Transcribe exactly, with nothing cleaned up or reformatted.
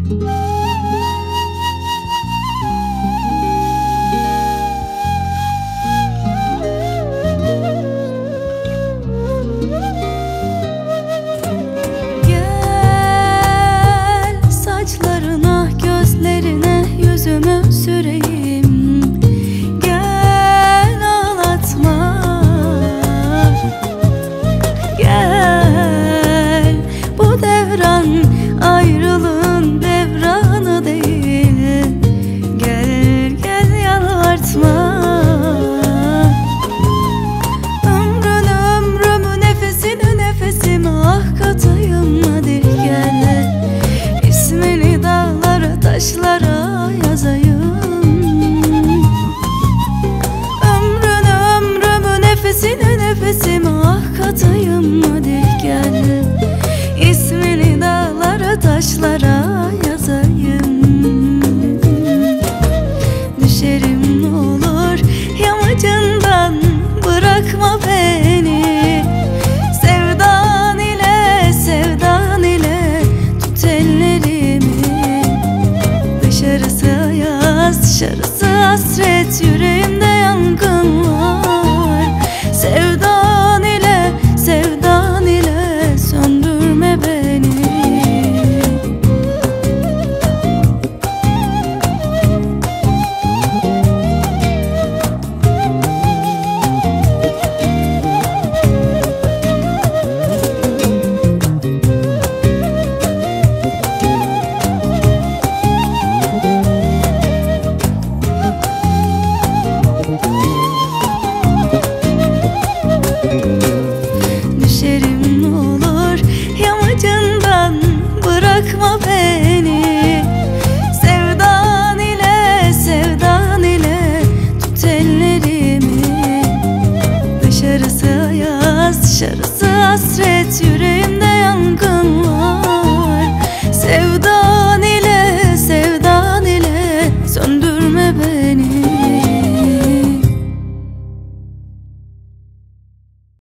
Ayrılığın devranı değil, gel gel yalvartma. Ömrünü ömrümü, nefesini nefesime, ah katayım hadi gel. İsmini dağlara taşlara yazayım. Ömrünü ömrümü, nefesini nefesime, ah katayım hadi gel. İsmini dağlara taşlara yazayım. Düşerim ne olur yamacından, bırakma beni. Sevdan ile sevdan ile tut ellerimi. Dışarısı yaz, dışarısı hasret.